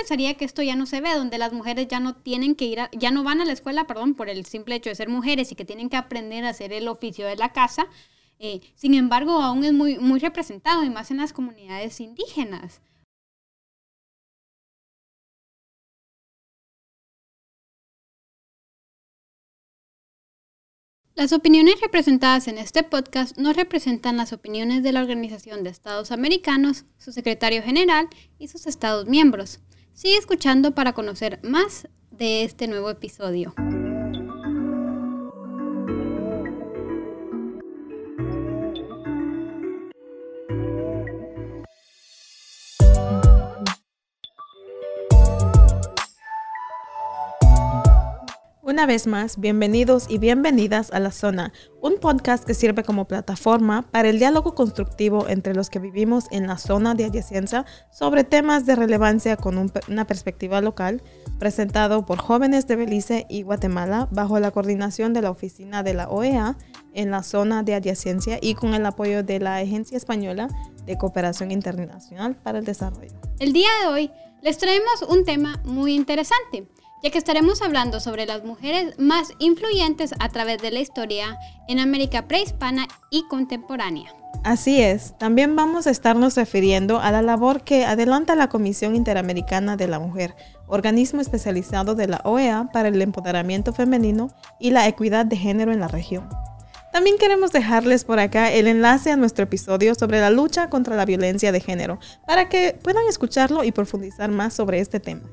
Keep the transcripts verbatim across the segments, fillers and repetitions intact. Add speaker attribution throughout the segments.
Speaker 1: pensaría que esto ya no se ve, donde las mujeres ya no tienen que ir, a, ya no van a la escuela, perdón, por el simple hecho de ser mujeres y que tienen que aprender a hacer el oficio de la casa. Eh, sin embargo, aún es muy, muy representado, y más en las comunidades indígenas. Las opiniones representadas en este podcast no representan las opiniones de la Organización de Estados Americanos, su secretario general y sus estados miembros. Sigue escuchando para conocer más de este nuevo episodio.
Speaker 2: Una vez más, bienvenidos y bienvenidas a La Zona, un podcast que sirve como plataforma para el diálogo constructivo entre los que vivimos en la zona de adyacencia sobre temas de relevancia con un, una perspectiva local, presentado por jóvenes de Belice y Guatemala bajo la coordinación de la oficina de la O E A en la zona de adyacencia y con el apoyo de la Agencia Española de Cooperación Internacional para el Desarrollo.
Speaker 1: El día de hoy les traemos un tema muy interesante, ya que estaremos hablando sobre las mujeres más influyentes a través de la historia en América prehispana y contemporánea.
Speaker 2: Así es, también vamos a estarnos refiriendo a la labor que adelanta la Comisión Interamericana de la Mujer, organismo especializado de la O E A para el empoderamiento femenino y la equidad de género en la región. También queremos dejarles por acá el enlace a nuestro episodio sobre la lucha contra la violencia de género, para que puedan escucharlo y profundizar más sobre este tema.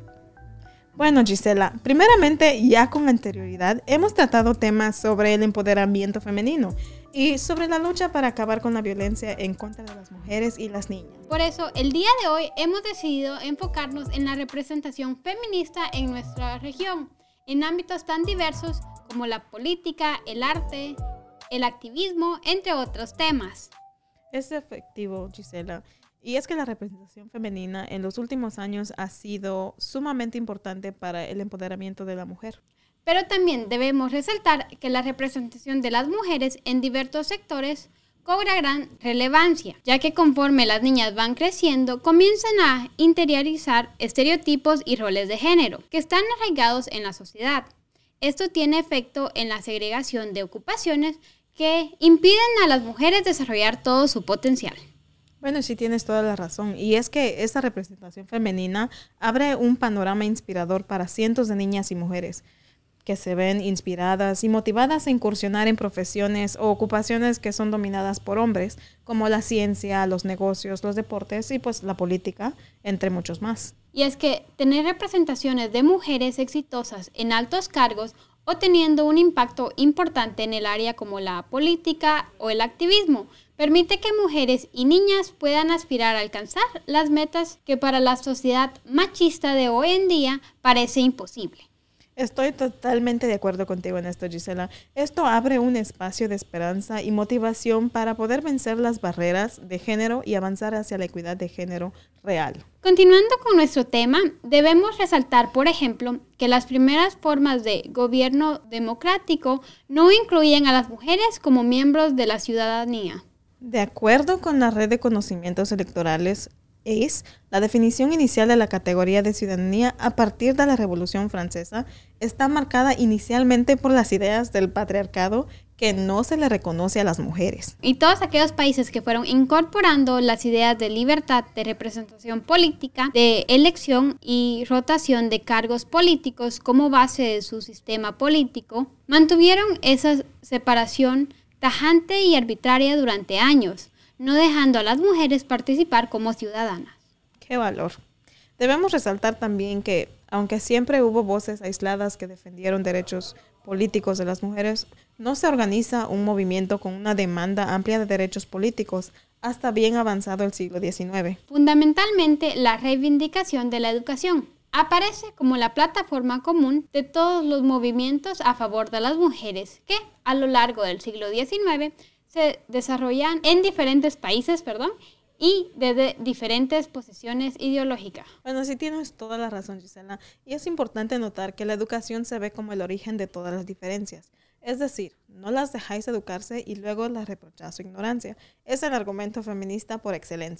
Speaker 2: Bueno, Gisela, primeramente, ya con anterioridad, hemos tratado temas sobre el empoderamiento femenino y sobre la lucha para acabar con la violencia en contra de las mujeres y las niñas.
Speaker 1: Por eso, el día de hoy hemos decidido enfocarnos en la representación feminista en nuestra región, en ámbitos tan diversos como la política, el arte, el activismo, entre otros temas.
Speaker 2: Es efectivo, Gisela. Y es que la representación femenina en los últimos años ha sido sumamente importante para el empoderamiento de la mujer.
Speaker 1: Pero también debemos resaltar que la representación de las mujeres en diversos sectores cobra gran relevancia, ya que conforme las niñas van creciendo, comienzan a interiorizar estereotipos y roles de género que están arraigados en la sociedad. Esto tiene efecto en la segregación de ocupaciones que impiden a las mujeres desarrollar todo su potencial.
Speaker 2: Bueno, sí tienes toda la razón. Y es que esta representación femenina abre un panorama inspirador para cientos de niñas y mujeres que se ven inspiradas y motivadas a incursionar en profesiones o ocupaciones que son dominadas por hombres, como la ciencia, los negocios, los deportes y pues la política, entre muchos más.
Speaker 1: Y es que tener representaciones de mujeres exitosas en altos cargos o teniendo un impacto importante en el área como la política o el activismo permite que mujeres y niñas puedan aspirar a alcanzar las metas que para la sociedad machista de hoy en día parece imposible.
Speaker 2: Estoy totalmente de acuerdo contigo en esto, Gisela. Esto abre un espacio de esperanza y motivación para poder vencer las barreras de género y avanzar hacia la equidad de género real.
Speaker 1: Continuando con nuestro tema, debemos resaltar, por ejemplo, que las primeras formas de gobierno democrático no incluían a las mujeres como miembros de la ciudadanía.
Speaker 2: De acuerdo con la Red de Conocimientos Electorales, A C E, la definición inicial de la categoría de ciudadanía a partir de la Revolución Francesa está marcada inicialmente por las ideas del patriarcado que no se le reconoce a las mujeres.
Speaker 1: Y todos aquellos países que fueron incorporando las ideas de libertad de representación política, de elección y rotación de cargos políticos como base de su sistema político, mantuvieron esa separación tajante y arbitraria durante años, no dejando a las mujeres participar como ciudadanas.
Speaker 2: ¡Qué valor! Debemos resaltar también que, aunque siempre hubo voces aisladas que defendieron derechos políticos de las mujeres, no se organiza un movimiento con una demanda amplia de derechos políticos hasta bien avanzado el siglo diecinueve.
Speaker 1: Fundamentalmente, la reivindicación de la educación aparece como la plataforma común de todos los movimientos a favor de las mujeres que, a lo largo del siglo diecinueve, se desarrollan en diferentes países, perdón, y desde diferentes posiciones ideológicas.
Speaker 2: Bueno, sí tienes toda la razón, Gisela. Y es importante notar que la educación se ve como el origen de todas las diferencias. Es decir, no las dejáis educarse y luego las reprocháis su ignorancia. Es el argumento feminista por excelencia.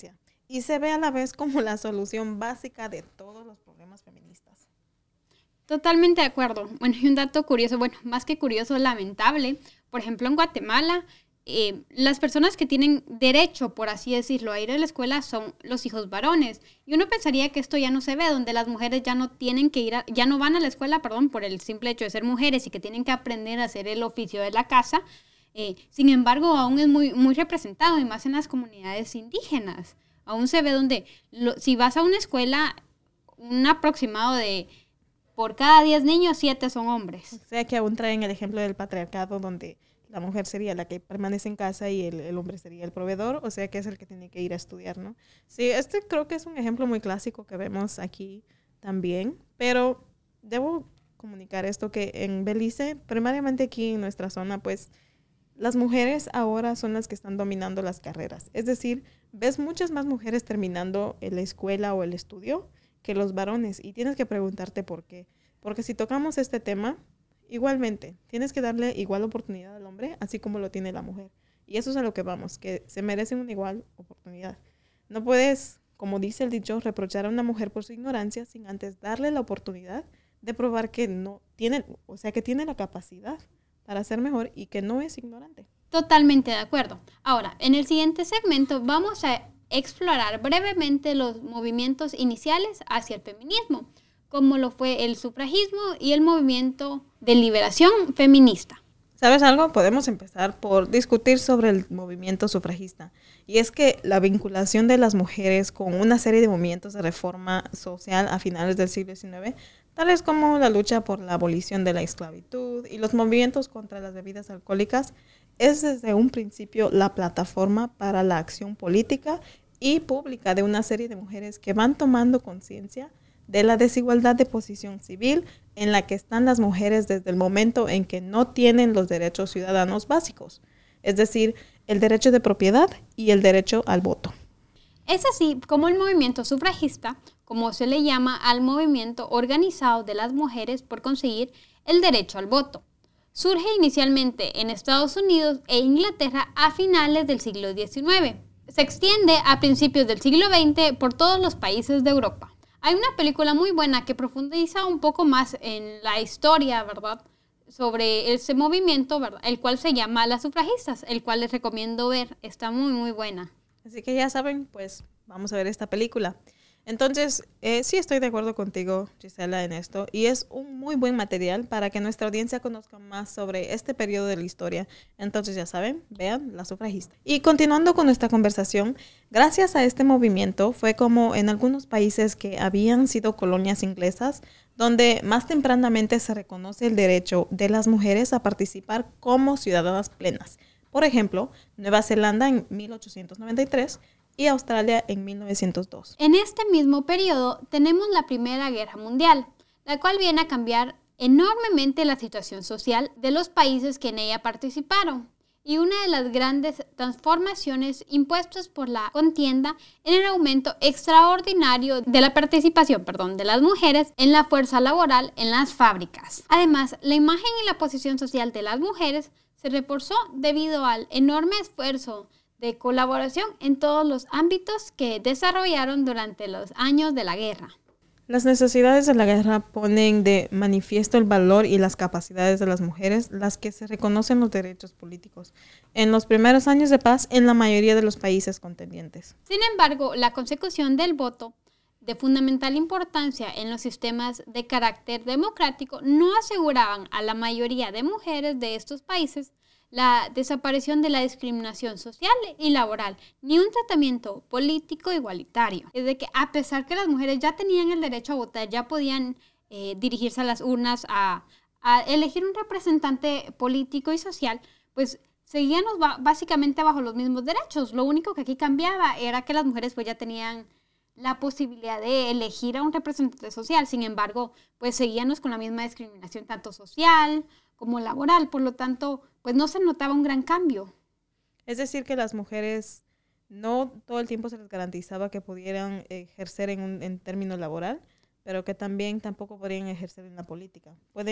Speaker 2: y se ve a la vez como la solución básica de todos los problemas feministas.
Speaker 1: Totalmente de acuerdo. Bueno, y un dato curioso, bueno, más que curioso, lamentable. Por ejemplo, en Guatemala, eh, las personas que tienen derecho, por así decirlo, a ir a la escuela son los hijos varones. Y uno pensaría que esto ya no se ve, donde las mujeres ya no tienen que ir, a, ya no van a la escuela, perdón, por el simple hecho de ser mujeres y que tienen que aprender a hacer el oficio de la casa. Eh, sin embargo, aún es muy, muy representado, y más en las comunidades indígenas. Aún se ve donde, lo, si vas a una escuela, un aproximado de por cada diez niños, siete son hombres.
Speaker 2: O sea que aún traen el ejemplo del patriarcado, donde la mujer sería la que permanece en casa y el, el hombre sería el proveedor, o sea que es el que tiene que ir a estudiar, ¿no? Sí, este creo que es un ejemplo muy clásico que vemos aquí también, pero debo comunicar esto, que en Belice, primariamente aquí en nuestra zona, pues las mujeres ahora son las que están dominando las carreras. Es decir, ves muchas más mujeres terminando en la escuela o el estudio que los varones, y tienes que preguntarte por qué. Porque si tocamos este tema, igualmente, tienes que darle igual oportunidad al hombre, así como lo tiene la mujer. Y eso es a lo que vamos, que se merecen una igual oportunidad. No puedes, como dice el dicho, reprochar a una mujer por su ignorancia sin antes darle la oportunidad de probar que no tiene, o sea, que tiene la capacidad para ser mejor y que no es ignorante.
Speaker 1: Totalmente de acuerdo. Ahora, en el siguiente segmento vamos a explorar brevemente los movimientos iniciales hacia el feminismo, como lo fue el sufragismo y el movimiento de liberación feminista.
Speaker 2: ¿Sabes algo? Podemos empezar por discutir sobre el movimiento sufragista. Y es que la vinculación de las mujeres con una serie de movimientos de reforma social a finales del siglo diecinueve, tales como la lucha por la abolición de la esclavitud y los movimientos contra las bebidas alcohólicas, es desde un principio la plataforma para la acción política y pública de una serie de mujeres que van tomando conciencia de la desigualdad de posición civil en la que están las mujeres desde el momento en que no tienen los derechos ciudadanos básicos, es decir, el derecho de propiedad y el derecho al voto.
Speaker 1: Es así como el movimiento sufragista, como se le llama al movimiento organizado de las mujeres por conseguir el derecho al voto, surge inicialmente en Estados Unidos e Inglaterra a finales del siglo diecinueve. Se extiende a principios del siglo veinte por todos los países de Europa. Hay una película muy buena que profundiza un poco más en la historia, ¿verdad?, sobre ese movimiento, ¿verdad?, el cual se llama Las Sufragistas, el cual les recomiendo ver. Está muy, muy buena.
Speaker 2: Así que ya saben, pues vamos a ver esta película. Entonces, eh, sí estoy de acuerdo contigo, Gisela, en esto, y es un muy buen material para que nuestra audiencia conozca más sobre este periodo de la historia. Entonces, ya saben, vean Las Sufragistas. Y continuando con nuestra conversación, gracias a este movimiento fue como en algunos países que habían sido colonias inglesas, donde más tempranamente se reconoce el derecho de las mujeres a participar como ciudadanas plenas. Por ejemplo, Nueva Zelanda en mil ochocientos noventa y tres y Australia en mil novecientos dos.
Speaker 1: En este mismo periodo tenemos la Primera Guerra Mundial, la cual viene a cambiar enormemente la situación social de los países que en ella participaron. Y una de las grandes transformaciones impuestas por la contienda en el aumento extraordinario de la participación, perdón, de las mujeres en la fuerza laboral en las fábricas. Además, la imagen y la posición social de las mujeres se reforzó debido al enorme esfuerzo de colaboración en todos los ámbitos que desarrollaron durante los años de la guerra.
Speaker 2: Las necesidades de la guerra ponen de manifiesto el valor y las capacidades de las mujeres, las que se reconocen los derechos políticos en los primeros años de paz en la mayoría de los países contendientes.
Speaker 1: Sin embargo, la consecución del voto, de fundamental importancia en los sistemas de carácter democrático, no aseguraban a la mayoría de mujeres de estos países la desaparición de la discriminación social y laboral, ni un tratamiento político igualitario. Es de que a pesar que las mujeres ya tenían el derecho a votar, ya podían eh, dirigirse a las urnas a, a elegir un representante político y social, pues seguían básicamente bajo los mismos derechos. Lo único que aquí cambiaba era que las mujeres pues ya tenían la posibilidad de elegir a un representante social. Sin embargo, pues seguíamos con la misma discriminación tanto social como laboral. Por lo tanto, pues no se notaba un gran cambio.
Speaker 2: Es decir, que las mujeres no todo el tiempo se les garantizaba que pudieran ejercer en un en término laboral, pero que también tampoco podrían ejercer en la política. Pueden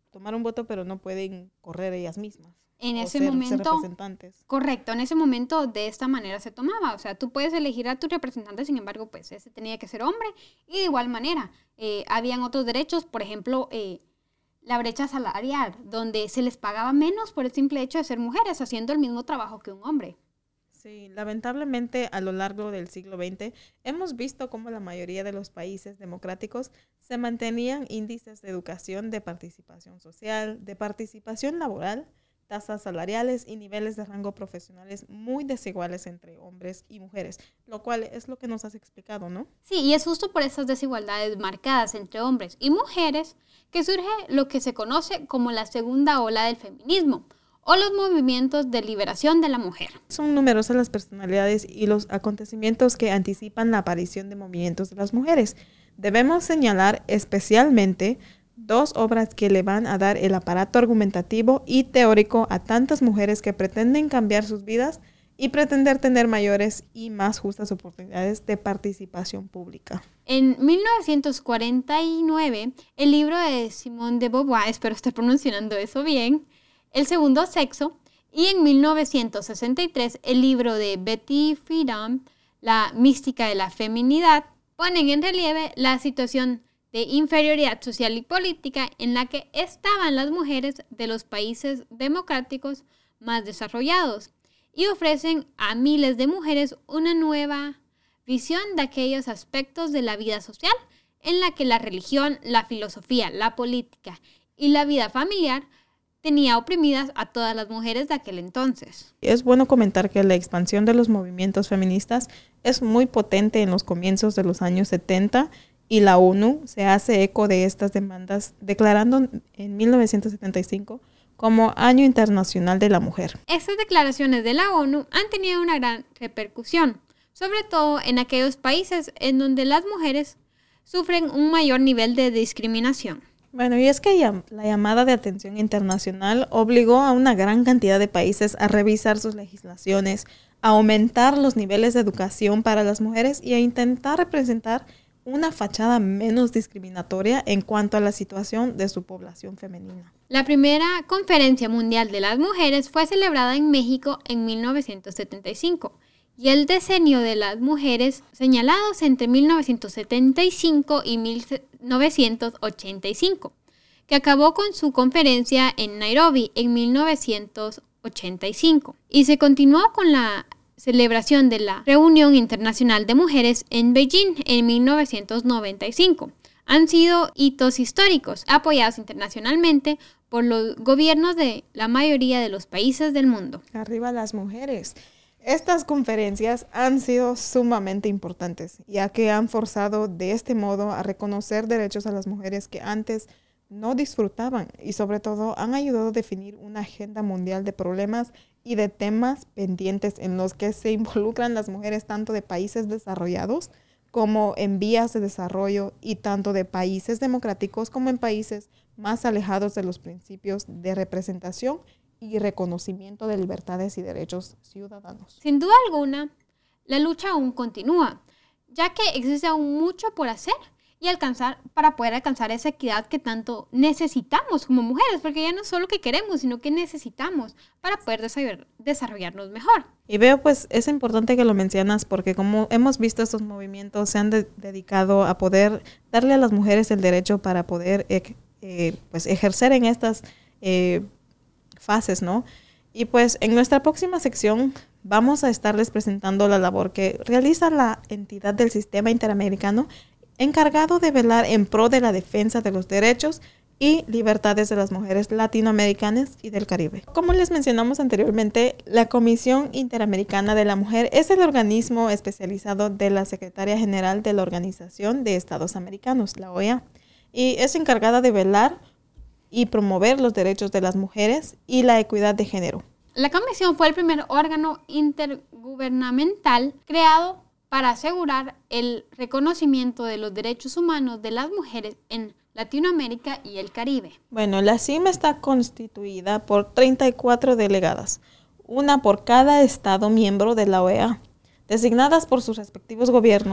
Speaker 2: tomar un voto, pero no pueden correr ellas mismas.
Speaker 1: En
Speaker 2: o
Speaker 1: ese
Speaker 2: ser,
Speaker 1: momento,
Speaker 2: ser representantes.
Speaker 1: Correcto, en ese momento de esta manera se tomaba. O sea, tú puedes elegir a tu representante, sin embargo, pues ese tenía que ser hombre. Y de igual manera, eh, habían otros derechos, por ejemplo, eh, la brecha salarial, donde se les pagaba menos por el simple hecho de ser mujeres, haciendo el mismo trabajo que un hombre.
Speaker 2: Sí, lamentablemente a lo largo del siglo veinte hemos visto cómo la mayoría de los países democráticos se mantenían índices de educación, de participación social, de participación laboral, tasas salariales y niveles de rango profesionales muy desiguales entre hombres y mujeres, lo cual es lo que nos has explicado, ¿no?
Speaker 1: Sí, y es justo por esas desigualdades marcadas entre hombres y mujeres que surge lo que se conoce como la segunda ola del feminismo, o los movimientos de liberación de la mujer.
Speaker 2: Son numerosas las personalidades y los acontecimientos que anticipan la aparición de movimientos de las mujeres. Debemos señalar especialmente dos obras que le van a dar el aparato argumentativo y teórico a tantas mujeres que pretenden cambiar sus vidas y pretender tener mayores y más justas oportunidades de participación pública.
Speaker 1: En mil novecientos cuarenta y nueve, el libro de Simone de Beauvoir, espero estar pronunciando eso bien, El segundo sexo, y en mil novecientos sesenta y tres, el libro de Betty Friedan, La mística de la feminidad, ponen en relieve la situación de inferioridad social y política en la que estaban las mujeres de los países democráticos más desarrollados y ofrecen a miles de mujeres una nueva visión de aquellos aspectos de la vida social en la que la religión, la filosofía, la política y la vida familiar tenía oprimidas a todas las mujeres de aquel entonces.
Speaker 2: Es bueno comentar que la expansión de los movimientos feministas es muy potente en los comienzos de los años setenta y la ONU se hace eco de estas demandas, declarando en mil novecientos setenta y cinco como Año Internacional de la Mujer.
Speaker 1: Estas declaraciones de la ONU han tenido una gran repercusión, sobre todo en aquellos países en donde las mujeres sufren un mayor nivel de discriminación.
Speaker 2: Bueno, y es que ya, la llamada de atención internacional obligó a una gran cantidad de países a revisar sus legislaciones, a aumentar los niveles de educación para las mujeres y a intentar representar una fachada menos discriminatoria en cuanto a la situación de su población femenina.
Speaker 1: La primera Conferencia Mundial de las Mujeres fue celebrada en México en mil novecientos setenta y cinco. Y el decenio de las mujeres señalados entre mil novecientos setenta y cinco y mil novecientos ochenta y cinco, que acabó con su conferencia en Nairobi en mil novecientos ochenta y cinco. Y se continuó con la celebración de la Reunión Internacional de Mujeres en Beijing en mil novecientos noventa y cinco. Han sido hitos históricos apoyados internacionalmente por los gobiernos de la mayoría de los países del mundo.
Speaker 2: Arriba las mujeres. Estas conferencias han sido sumamente importantes, ya que han forzado de este modo a reconocer derechos a las mujeres que antes no disfrutaban y sobre todo han ayudado a definir una agenda mundial de problemas y de temas pendientes en los que se involucran las mujeres tanto de países desarrollados como en vías de desarrollo y tanto de países democráticos como en países más alejados de los principios de representación y reconocimiento de libertades y derechos ciudadanos.
Speaker 1: Sin duda alguna, la lucha aún continúa, ya que existe aún mucho por hacer y alcanzar para poder alcanzar esa equidad que tanto necesitamos como mujeres, porque ya no es solo que queremos, sino que necesitamos para poder desarroll- desarrollarnos mejor.
Speaker 2: Y veo, pues, es importante que lo mencionas porque como hemos visto, estos movimientos se han de- dedicado a poder darle a las mujeres el derecho para poder eh, eh, pues, ejercer en estas eh, fases, ¿no? Y pues en nuestra próxima sección vamos a estarles presentando la labor que realiza la entidad del Sistema Interamericano encargado de velar en pro de la defensa de los derechos y libertades de las mujeres latinoamericanas y del Caribe. Como les mencionamos anteriormente, la Comisión Interamericana de la Mujer es el organismo especializado de la Secretaría General de la Organización de Estados Americanos, la O E A, y es encargada de velar y promover los derechos de las mujeres y la equidad de género.
Speaker 1: La Comisión fue el primer órgano intergubernamental creado para asegurar el reconocimiento de los derechos humanos de las mujeres en Latinoamérica y el Caribe.
Speaker 2: Bueno, la C I M está constituida por treinta y cuatro delegadas, una por cada estado miembro de la O E A, designadas por sus respectivos gobiernos,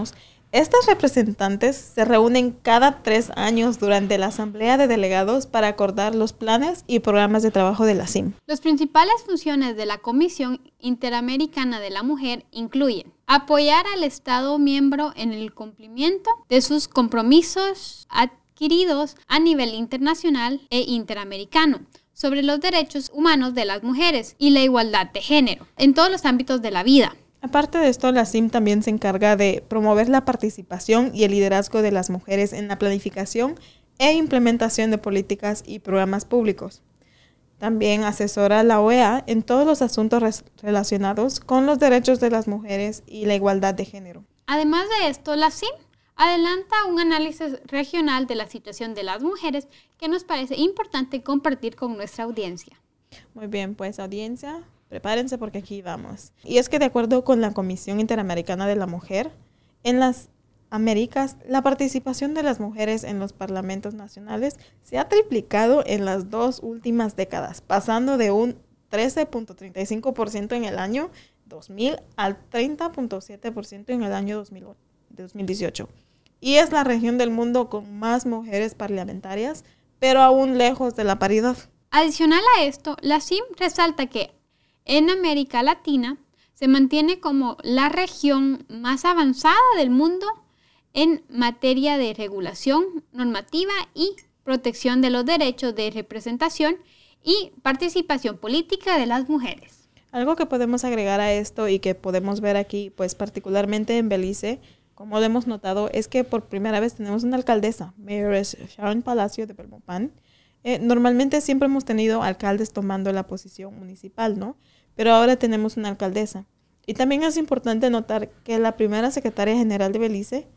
Speaker 2: Estas representantes se reúnen cada tres años durante la Asamblea de Delegados para acordar los planes y programas de trabajo de la C I M.
Speaker 1: Las principales funciones de la Comisión Interamericana de la Mujer incluyen apoyar al Estado miembro en el cumplimiento de sus compromisos adquiridos a nivel internacional e interamericano sobre los derechos humanos de las mujeres y la igualdad de género en todos los ámbitos de la vida.
Speaker 2: Aparte de esto, la C I M también se encarga de promover la participación y el liderazgo de las mujeres en la planificación e implementación de políticas y programas públicos. También asesora a la O E A en todos los asuntos res- relacionados con los derechos de las mujeres y la igualdad de género.
Speaker 1: Además de esto, la C I M adelanta un análisis regional de la situación de las mujeres que nos parece importante compartir con nuestra audiencia.
Speaker 2: Muy bien, pues audiencia, prepárense porque aquí vamos. Y es que de acuerdo con la Comisión Interamericana de la Mujer, en las Américas, la participación de las mujeres en los parlamentos nacionales se ha triplicado en las dos últimas décadas, pasando de un trece punto treinta y cinco por ciento en el año dos mil al treinta punto siete por ciento en el año dos mil dieciocho. Y es la región del mundo con más mujeres parlamentarias, pero aún lejos de la paridad.
Speaker 1: Adicional a esto, la C I M resalta que en América Latina se mantiene como la región más avanzada del mundo en materia de regulación normativa y protección de los derechos de representación y participación política de las mujeres.
Speaker 2: Algo que podemos agregar a esto y que podemos ver aquí, pues particularmente en Belice, como lo hemos notado, es que por primera vez tenemos una alcaldesa, Mayor Sharon Palacio de Belmopan. Eh, normalmente siempre hemos tenido alcaldes tomando la posición municipal, ¿no? Pero ahora tenemos una alcaldesa. Y también es importante notar que la primera secretaria general de Belice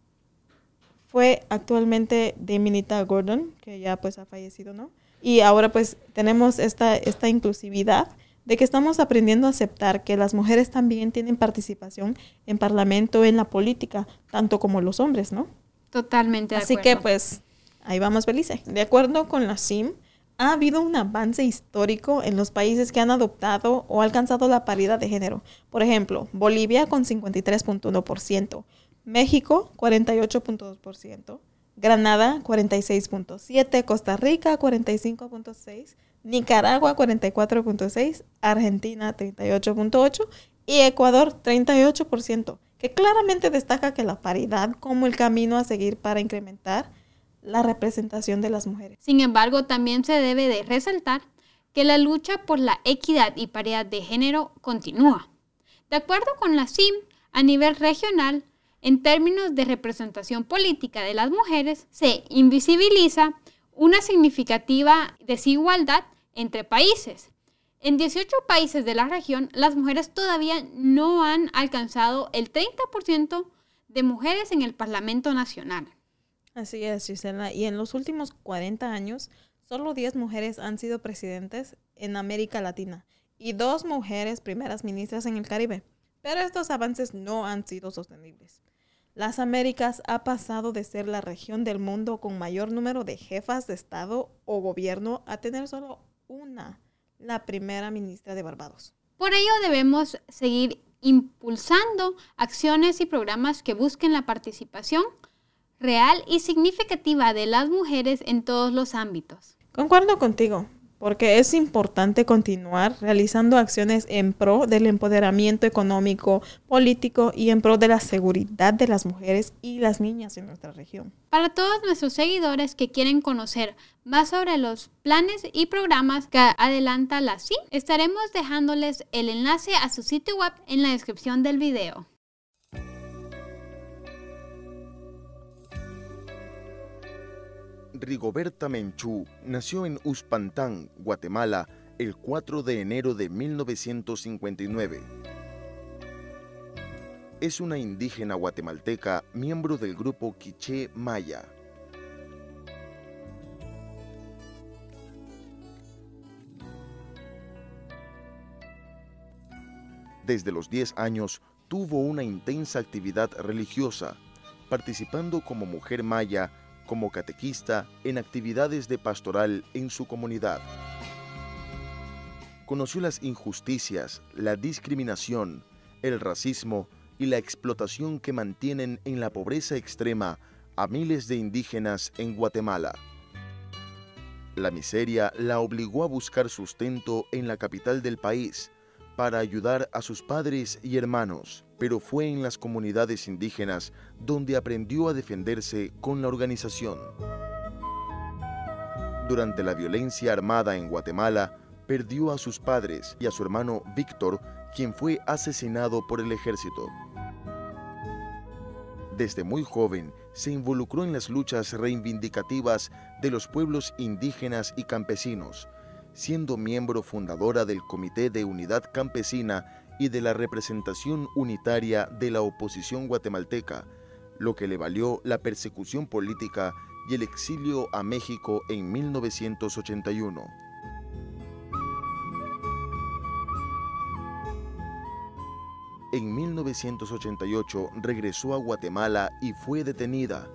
Speaker 2: fue actualmente Daminita Gordon, que ya pues ha fallecido, ¿no? Y ahora pues tenemos esta, esta inclusividad de que estamos aprendiendo a aceptar que las mujeres también tienen participación en parlamento, en la política, tanto como los hombres, ¿no?
Speaker 1: Totalmente de
Speaker 2: Así
Speaker 1: acuerdo.
Speaker 2: que pues ahí vamos, Belice. De acuerdo con la C I M, ha habido un avance histórico en los países que han adoptado o alcanzado la paridad de género. Por ejemplo, Bolivia con cincuenta y tres punto uno por ciento, México cuarenta y ocho punto dos por ciento, Granada cuarenta y seis punto siete por ciento, Costa Rica cuarenta y cinco punto seis por ciento, Nicaragua cuarenta y cuatro punto seis por ciento, Argentina treinta y ocho punto ocho por ciento y Ecuador treinta y ocho por ciento, que claramente destaca que la paridad como el camino a seguir para incrementar la representación de las mujeres.
Speaker 1: Sin embargo, también se debe de resaltar que la lucha por la equidad y paridad de género continúa. De acuerdo con la C I M, a nivel regional, en términos de representación política de las mujeres, se invisibiliza una significativa desigualdad entre países. En dieciocho países de la región, las mujeres todavía no han alcanzado el treinta por ciento de mujeres en el Parlamento Nacional.
Speaker 2: Así es, Gisela. Y en los últimos cuarenta años, solo diez mujeres han sido presidentes en América Latina y dos mujeres primeras ministras en el Caribe. Pero estos avances no han sido sostenibles. Las Américas ha pasado de ser la región del mundo con mayor número de jefas de Estado o gobierno a tener solo una, la primera ministra de Barbados.
Speaker 1: Por ello debemos seguir impulsando acciones y programas que busquen la participación real y significativa de las mujeres en todos los ámbitos.
Speaker 2: Concuerdo contigo, porque es importante continuar realizando acciones en pro del empoderamiento económico, político y en pro de la seguridad de las mujeres y las niñas en nuestra región.
Speaker 1: Para todos nuestros seguidores que quieren conocer más sobre los planes y programas que adelanta la C I M, estaremos dejándoles el enlace a su sitio web en la descripción del video.
Speaker 3: Rigoberta Menchú nació en Uspantán, Guatemala, el cuatro de enero de mil novecientos cincuenta y nueve. Es una indígena guatemalteca, miembro del grupo Quiché Maya. Desde los diez años tuvo una intensa actividad religiosa, participando como mujer maya, como catequista en actividades de pastoral en su comunidad. Conoció las injusticias, la discriminación, el racismo y la explotación que mantienen en la pobreza extrema a miles de indígenas en Guatemala. La miseria la obligó a buscar sustento en la capital del país para ayudar a sus padres y hermanos, pero fue en las comunidades indígenas donde aprendió a defenderse con la organización. Durante la violencia armada en Guatemala, perdió a sus padres y a su hermano Víctor, quien fue asesinado por el ejército. Desde muy joven, se involucró en las luchas reivindicativas de los pueblos indígenas y campesinos, siendo miembro fundadora del Comité de Unidad Campesina y de la representación unitaria de la oposición guatemalteca, lo que le valió la persecución política y el exilio a México en mil novecientos ochenta y uno. En mil novecientos ochenta y ocho regresó a Guatemala y fue detenida.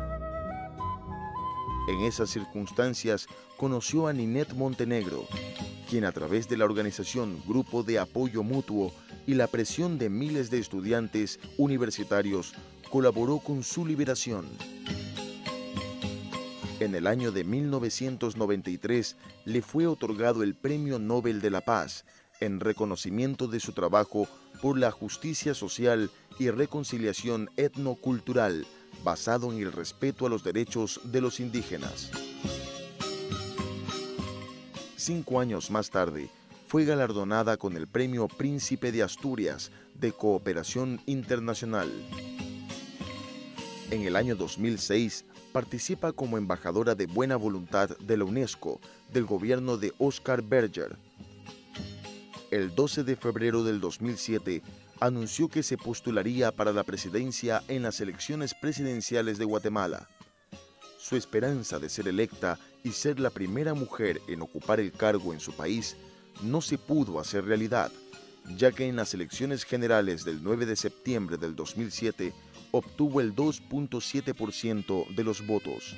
Speaker 3: En esas circunstancias conoció a Ninette Montenegro, quien a través de la organización Grupo de Apoyo Mutuo y la presión de miles de estudiantes universitarios colaboró con su liberación. En el año de mil novecientos noventa y tres le fue otorgado el Premio Nobel de la Paz en reconocimiento de su trabajo por la justicia social y reconciliación etnocultural basado en el respeto a los derechos de los indígenas. Cinco años más tarde, fue galardonada con el Premio Príncipe de Asturias de Cooperación Internacional. En el año dos mil seis, participa como embajadora de buena voluntad de la UNESCO del gobierno de Oscar Berger. El doce de febrero del dos mil siete, anunció que se postularía para la presidencia en las elecciones presidenciales de Guatemala. Su esperanza de ser electa y ser la primera mujer en ocupar el cargo en su país no se pudo hacer realidad, ya que en las elecciones generales del nueve de septiembre del dos mil siete obtuvo el dos punto siete por ciento de los votos.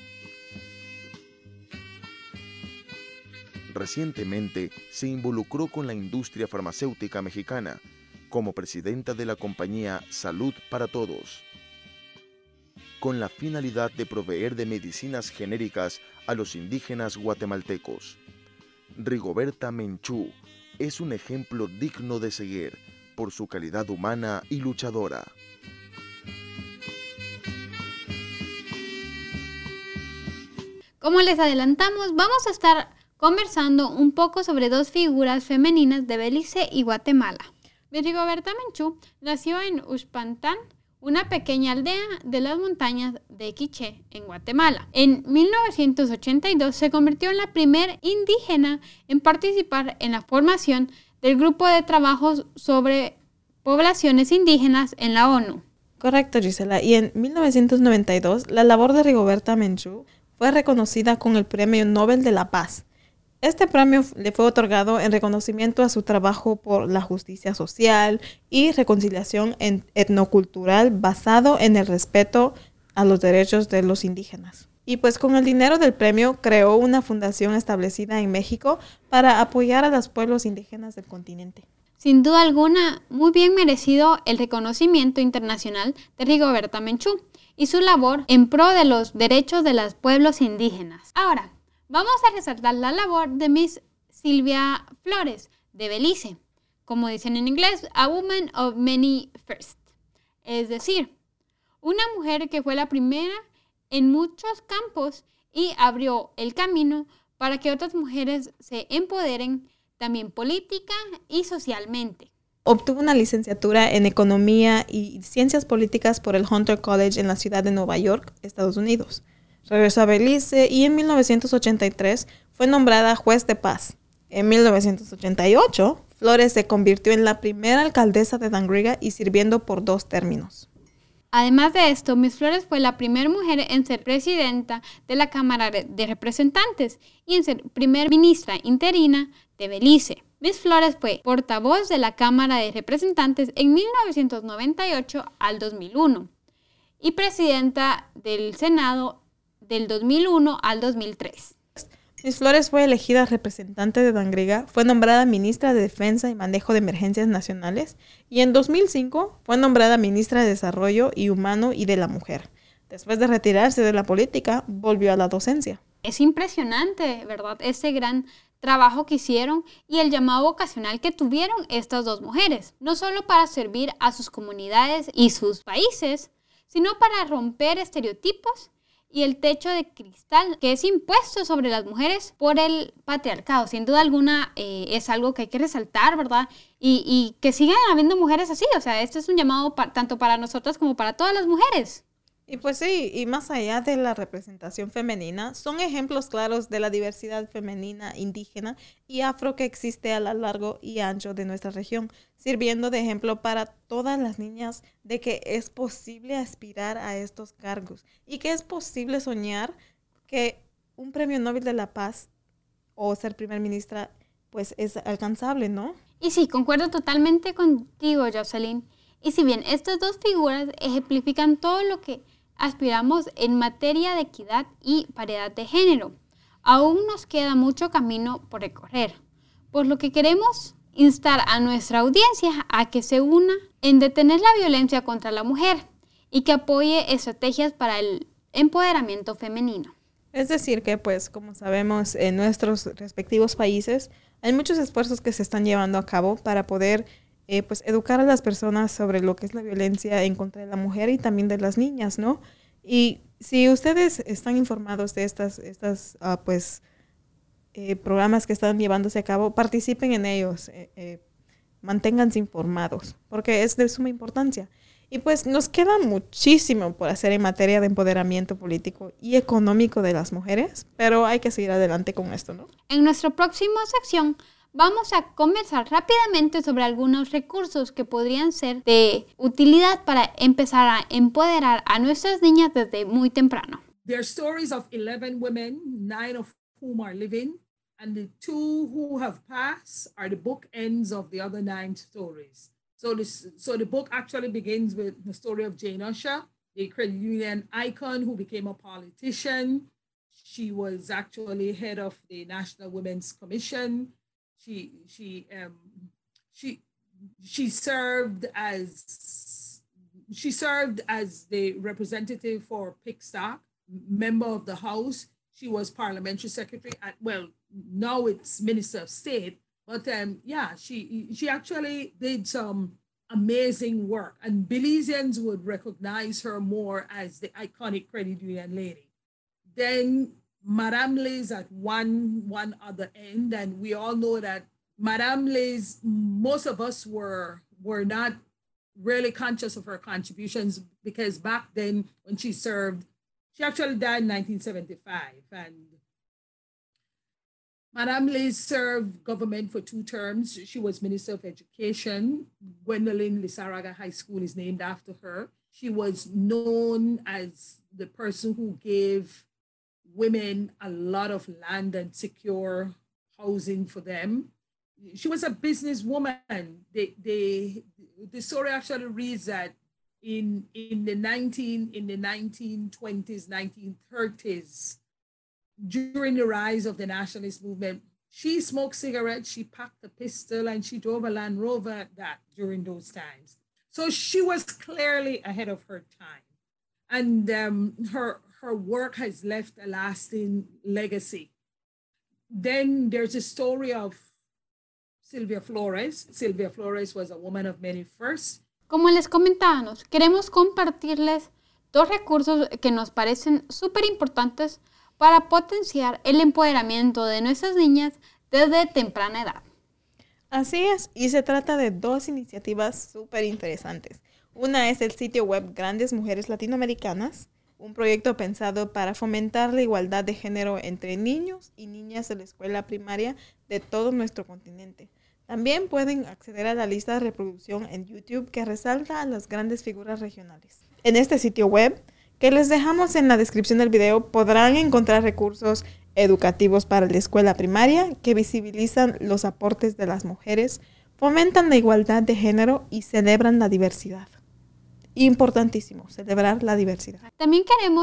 Speaker 3: Recientemente se involucró con la industria farmacéutica mexicana como presidenta de la compañía Salud para Todos, con la finalidad de proveer de medicinas genéricas a los indígenas guatemaltecos. Rigoberta Menchú es un ejemplo digno de seguir por su calidad humana y luchadora.
Speaker 1: Como les adelantamos, vamos a estar conversando un poco sobre dos figuras femeninas de Belice y Guatemala. Rigoberta Menchú nació en Uxpantán, una pequeña aldea de las montañas de Quiché, en Guatemala. En mil novecientos ochenta y dos se convirtió en la primera indígena en participar en la formación del Grupo de Trabajos sobre Poblaciones Indígenas en la ONU.
Speaker 2: Correcto, Gisela. Y en mil novecientos noventa y dos, la labor de Rigoberta Menchú fue reconocida con el Premio Nobel de la Paz. Este premio le fue otorgado en reconocimiento a su trabajo por la justicia social y reconciliación etnocultural basado en el respeto a los derechos de los indígenas. Y pues con el dinero del premio creó una fundación establecida en México para apoyar a los pueblos indígenas del continente.
Speaker 1: Sin duda alguna, muy bien merecido el reconocimiento internacional de Rigoberta Menchú y su labor en pro de los derechos de los pueblos indígenas. Ahora, vamos a resaltar la labor de Miss Silvia Flores, de Belice, como dicen en inglés, a woman of many firsts. Es decir, una mujer que fue la primera en muchos campos y abrió el camino para que otras mujeres se empoderen también política y socialmente.
Speaker 2: Obtuvo una licenciatura en Economía y Ciencias Políticas por el Hunter College en la ciudad de Nueva York, Estados Unidos. Regresó a Belice y en mil novecientos ochenta y tres fue nombrada juez de paz. En mil novecientos ochenta y ocho, Flores se convirtió en la primera alcaldesa de Dangriga y sirviendo por dos términos.
Speaker 1: Además de esto, Miss Flores fue la primera mujer en ser presidenta de la Cámara de Representantes y en ser primer ministra interina de Belice. Miss Flores fue portavoz de la Cámara de Representantes en mil novecientos noventa y ocho al dos mil uno y presidenta del Senado del dos mil uno al dos mil tres.
Speaker 2: Miss Flores fue elegida representante de Dangriga, fue nombrada ministra de Defensa y Manejo de Emergencias Nacionales y en dos mil cinco fue nombrada ministra de Desarrollo y Humano y de la Mujer. Después de retirarse de la política, volvió a la docencia.
Speaker 1: Es impresionante, ¿verdad? Ese gran trabajo que hicieron y el llamado vocacional que tuvieron estas dos mujeres, no solo para servir a sus comunidades y sus países, sino para romper estereotipos y el techo de cristal que es impuesto sobre las mujeres por el patriarcado. Sin duda alguna eh, es algo que hay que resaltar, ¿verdad? Y, y que sigan habiendo mujeres así. O sea, este es un llamado pa- tanto para nosotras como para todas las mujeres.
Speaker 2: Y pues sí, y más allá de la representación femenina, son ejemplos claros de la diversidad femenina, indígena y afro que existe a lo largo y ancho de nuestra región, sirviendo de ejemplo para todas las niñas de que es posible aspirar a estos cargos y que es posible soñar que un premio Nobel de la Paz o ser primer ministra pues es alcanzable, ¿no?
Speaker 1: Y sí, concuerdo totalmente contigo, Jocelyn. Y si bien estas dos figuras ejemplifican todo lo que aspiramos en materia de equidad y paridad de género, aún nos queda mucho camino por recorrer, por lo que queremos instar a nuestra audiencia a que se una en detener la violencia contra la mujer y que apoye estrategias para el empoderamiento femenino.
Speaker 2: Es decir que, pues, como sabemos, en nuestros respectivos países hay muchos esfuerzos que se están llevando a cabo para poder Eh, pues educar a las personas sobre lo que es la violencia en contra de la mujer y también de las niñas, ¿no? Y si ustedes están informados de estas, estas uh, pues, eh, programas que están llevándose a cabo, participen en ellos, eh, eh, manténganse informados, porque es de suma importancia. Y pues nos queda muchísimo por hacer en materia de empoderamiento político y económico de las mujeres, pero hay que seguir adelante con esto, ¿no?
Speaker 1: En nuestra próxima sección vamos a conversar rápidamente sobre algunos recursos que podrían ser de utilidad para empezar a empoderar a nuestras niñas desde muy temprano.
Speaker 4: There are stories of eleven women, nine of whom are living, and the two who have passed are the bookends of the other nine stories. So, this, so the book actually begins with the story of Jane Usher, the credit union icon who became a politician. She was actually head of the National Women's Commission. She she um she she served as she served as the representative for Pickstock, member of the House. She was parliamentary secretary at, well, now it's Minister of State, but um yeah, she she actually did some amazing work, and Belizeans would recognize her more as the iconic credit union lady. Then Madame Liz at one one other end, and we all know that Madame Liz, most of us were were not really conscious of her contributions because back then when she served, she actually died in nineteen seventy-five, and Madame Liz served government for two terms. She was Minister of Education. Gwendolyn Lizarraga High School is named after her. She was known as the person who gave women a lot of land and secure housing for them. She was a businesswoman. They, they, the story actually reads that in, in the nineteen in the nineteen twenties, nineteen thirties, during the rise of the nationalist movement, she smoked cigarettes, she packed a pistol, and she drove a Land Rover at that during those times. So she was clearly ahead of her time. And um, her her work has left a lasting legacy. Then there's a story of Sylvia Flores. Sylvia Flores was a woman of many firsts.
Speaker 1: Como les comentábamos, queremos compartirles dos recursos que nos parecen súper importantes para potenciar el empoderamiento de nuestras niñas desde temprana edad.
Speaker 2: Así es, y se trata de dos iniciativas súper interesantes. Una es el sitio web Grandes Mujeres Latinoamericanas, un proyecto pensado para fomentar la igualdad de género entre niños y niñas de la escuela primaria de todo nuestro continente. También pueden acceder a la lista de reproducción en YouTube que resalta a las grandes figuras regionales. En este sitio web, que les dejamos en la descripción del video, podrán encontrar recursos educativos para la escuela primaria que visibilizan los aportes de las mujeres, fomentan la igualdad de género y celebran la diversidad. Importantísimo, celebrar la diversidad.
Speaker 1: También queremos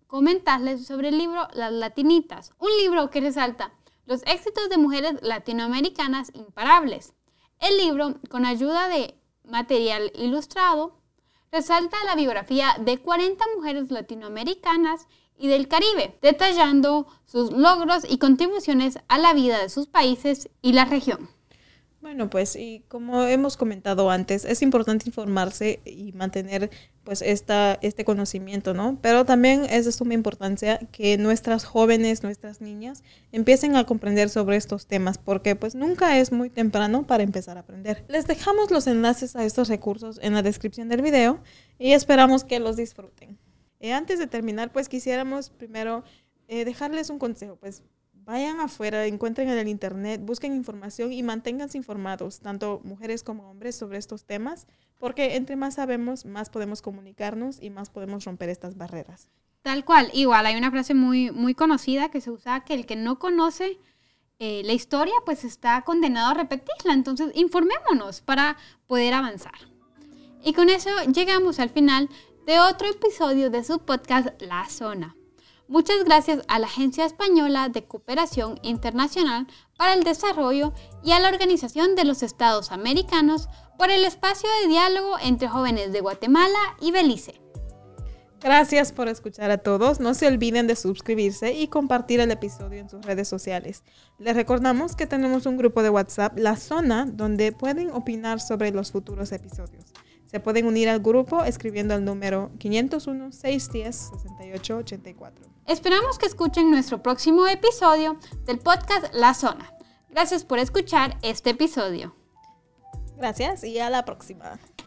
Speaker 1: comentarles sobre el libro Las Latinitas, un libro que resalta los éxitos de mujeres latinoamericanas imparables. El libro, con ayuda de material ilustrado, resalta la biografía de cuarenta mujeres latinoamericanas y del Caribe, detallando sus logros y contribuciones a la vida de sus países y la región.
Speaker 2: Bueno, pues y como hemos comentado antes, es importante informarse y mantener pues esta, este conocimiento, ¿no? Pero también es de suma importancia que nuestras jóvenes, nuestras niñas empiecen a comprender sobre estos temas, porque pues nunca es muy temprano para empezar a aprender. Les dejamos los enlaces a estos recursos en la descripción del video y esperamos que los disfruten. Eh, antes de terminar, pues quisiéramos primero eh, dejarles un consejo, pues vayan afuera, encuentren en el internet, busquen información y manténganse informados, tanto mujeres como hombres, sobre estos temas, porque entre más sabemos, más podemos comunicarnos y más podemos romper estas barreras.
Speaker 1: Tal cual, igual hay una frase muy, muy conocida que se usa, que el que no conoce eh, la historia, pues está condenado a repetirla. Entonces, informémonos para poder avanzar. Y con eso llegamos al final de otro episodio de su podcast La Zona. Muchas gracias a la Agencia Española de Cooperación Internacional para el Desarrollo y a la Organización de los Estados Americanos por el espacio de diálogo entre jóvenes de Guatemala y Belice.
Speaker 2: Gracias por escuchar a todos. No se olviden de suscribirse y compartir el episodio en sus redes sociales. Les recordamos que tenemos un grupo de WhatsApp, La Zona, donde pueden opinar sobre los futuros episodios. Se pueden unir al grupo escribiendo al número quinientos uno, seiscientos diez, sesenta y ocho ochenta y cuatro.
Speaker 1: Esperamos que escuchen nuestro próximo episodio del podcast La Zona. Gracias por escuchar este episodio.
Speaker 2: Gracias y a la próxima.